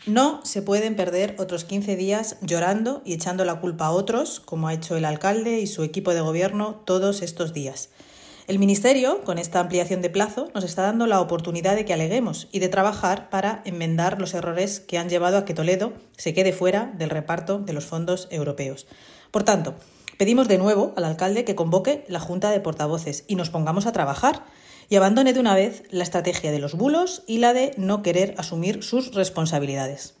No se pueden perder otros 15 días llorando y echando la culpa a otros, como ha hecho el alcalde y su equipo de gobierno todos estos días. El Ministerio, con esta ampliación de plazo, nos está dando la oportunidad de que aleguemos y de trabajar para enmendar los errores que han llevado a que Toledo se quede fuera del reparto de los fondos europeos. Por tanto, pedimos de nuevo al alcalde que convoque la Junta de Portavoces y nos pongamos a trabajar y abandone de una vez la estrategia de los bulos y la de no querer asumir sus responsabilidades.